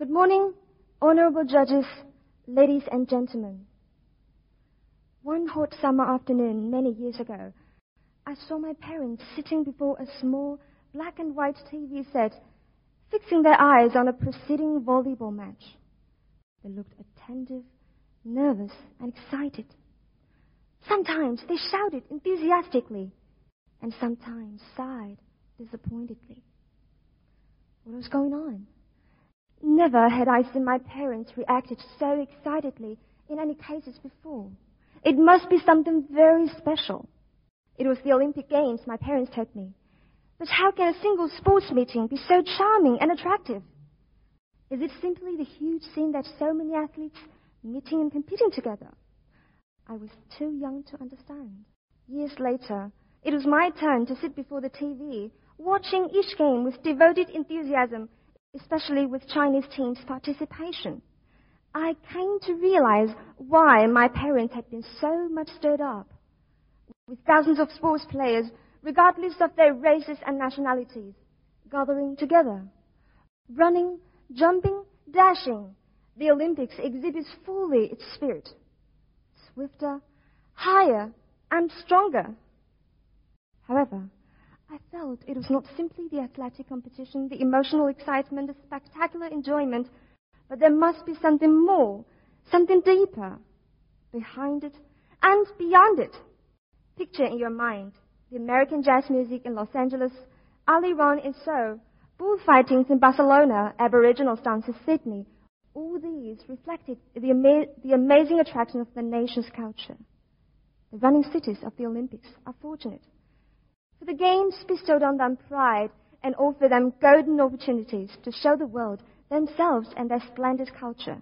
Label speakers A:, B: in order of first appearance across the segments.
A: Good morning, honorable judges, ladies and gentlemen. One hot summer afternoon many years ago, I saw my parents sitting before a small black and white TV set, fixing their eyes on a proceeding volleyball match. They looked attentive, nervous, and excited. Sometimes they shouted enthusiastically, and sometimes sighed disappointedly. What was going on? Never had I seen my parents reacted so excitedly in any cases before. It must be something very special. It was the Olympic Games, my parents told me. But how can a single sports meeting be so charming and attractive? Is it simply the huge scene that so many athletes meeting and competing together? I was too young to understand. Years later, it was my turn to sit before the TV, watching each game with devoted enthusiasm, especially with Chinese teams' participation. I came to realize why my parents had been so much stirred up. With thousands of sports players, regardless of their races and nationalities, gathering together. Running, jumping, dashing, the Olympics exhibits fully its spirit. Swifter, higher, and stronger. However, I felt it was not simply the athletic competition, the emotional excitement, the spectacular enjoyment, but there must be something more, something deeper, behind it and beyond it. Picture in your mind the American jazz music in Los Angeles, Ali Ron in Seoul, bullfightings in Barcelona, Aboriginal dance in Sydney. All these reflected the amazing attraction of the nation's culture. The running cities of the Olympics are fortunate, for the Games bestowed on them pride and offer them golden opportunities to show the world themselves and their splendid culture.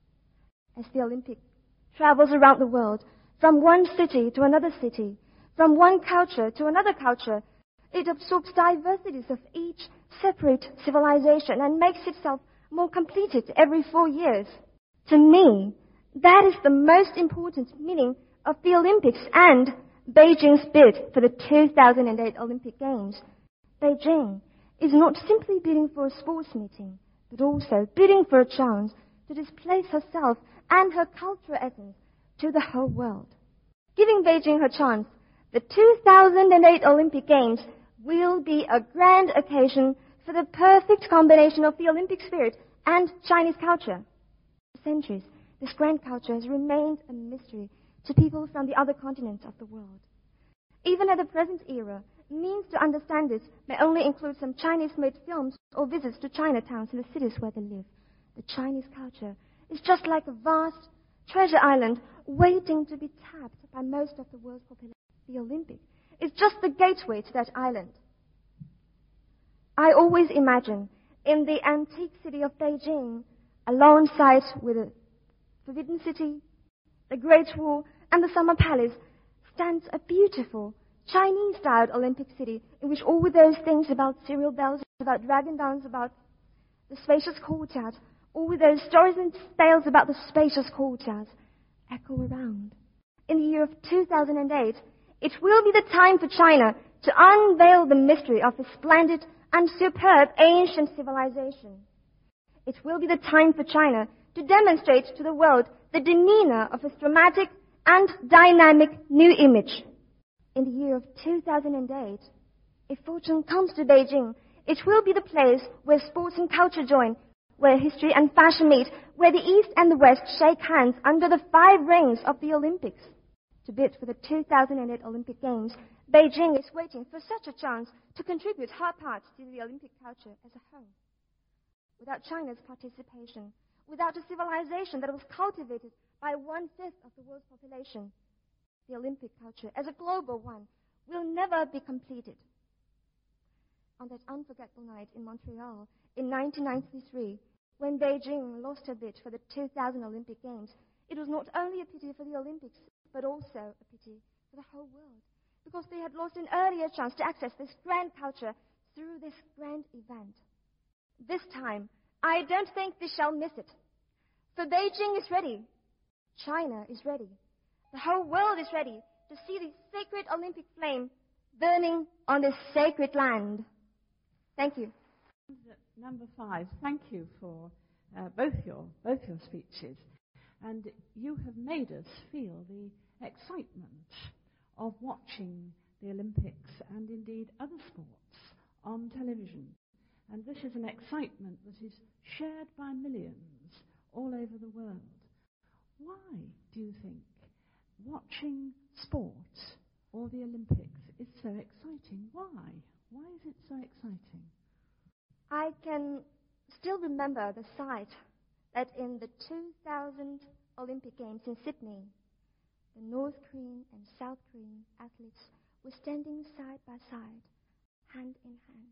A: As the Olympic travels around the world, from one city to another city, from one culture to another culture, it absorbs diversities of each separate civilization and makes itself more completed every 4 years. To me, that is the most important meaning of the Olympics and Beijing's bid for the 2008 Olympic Games. Beijing is not simply bidding for a sports meeting, but also bidding for a chance to display herself and her cultural essence to the whole world. Giving Beijing her chance, the 2008 Olympic Games will be a grand occasion for the perfect combination of the Olympic spirit and Chinese culture. For centuries, this grand culture has remained a mystery to people from the other continents of the world. Even at the present era, means to understand this may only include some Chinese-made films or visits to Chinatowns in the cities where they live. The Chinese culture is just like a vast treasure island waiting to be tapped by most of the world's population. The Olympics is just the gateway to that island. I always imagine in the antique city of Beijing, alongside with the Forbidden City, the Great Wall, and the Summer Palace, stands a beautiful Chinese-styled Olympic city in which all those things about cereal bells, about dragon dance, about the spacious courtyard, all those stories and tales about the spacious courtyards echo around. In the year of 2008, it will be the time for China to unveil the mystery of a splendid and superb ancient civilization. It will be the time for China to demonstrate to the world the demeanor of its dramatic and dynamic new image. In the year of 2008, if fortune comes to Beijing, it will be the place where sports and culture join, where history and fashion meet, where the East and the West shake hands under the 5 rings of the Olympics. To bid for the 2008 Olympic Games, Beijing is waiting for such a chance to contribute her part to the Olympic culture as a whole. Without China's participation, without a civilization that was cultivated by 1/5 of the world's population, the Olympic culture as a global one will never be completed. On that unforgettable night in Montreal in 1993, when Beijing lost her bid for the 2000 Olympic Games, it was not only a pity for the Olympics, but also a pity for the whole world, because they had lost an earlier chance to access this grand culture through this grand event. This time, I don't think they shall miss it. For Beijing is ready. China is ready. The whole world is ready to see the sacred Olympic flame burning on this sacred land. Thank you.
B: Number 5, thank you for both your speeches, and you have made us feel the excitement of watching the Olympics and indeed other sports on television. And this is an excitement that is shared by millions all over the world. Why do you think watching sport or the Olympics is so exciting? Why? Why is it so exciting?
A: I can still remember the sight that in the 2000 Olympic Games in Sydney, the North Korean and South Korean athletes were standing side by side, hand in hand.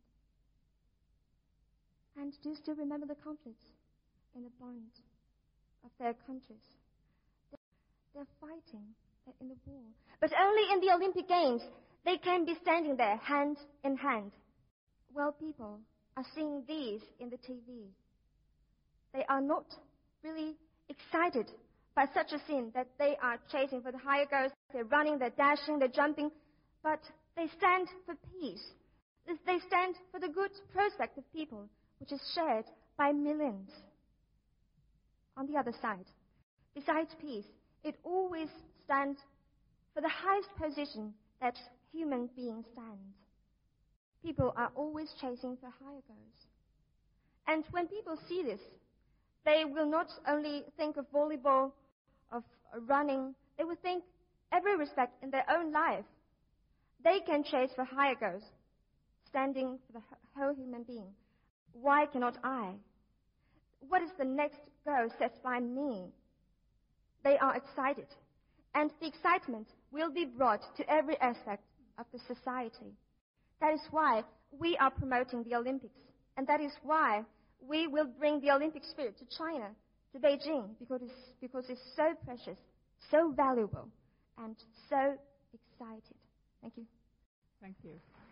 A: And do you still remember the conflicts in the bond of their countries? They're fighting in the war. But only in the Olympic Games, they can be standing there hand in hand. Well, people are seeing these in the TV. They are not really excited by such a scene that they are chasing for the higher goals. They're running, they're dashing, they're jumping. But they stand for peace. They stand for the good prospect of people, which is shared by millions. On the other side, besides peace, it always stands for the highest position that human beings stand. People are always chasing for higher goals. And when people see this, they will not only think of volleyball, of running, they will think every respect in their own life. They can chase for higher goals, standing for the whole human being. Why cannot I? What is the next goal set by me? They are excited, and the excitement will be brought to every aspect of the society. That is why we are promoting the Olympics, and that is why we will bring the Olympic spirit to China, to Beijing, because it's so precious, so valuable, and so excited. Thank you.
B: Thank you.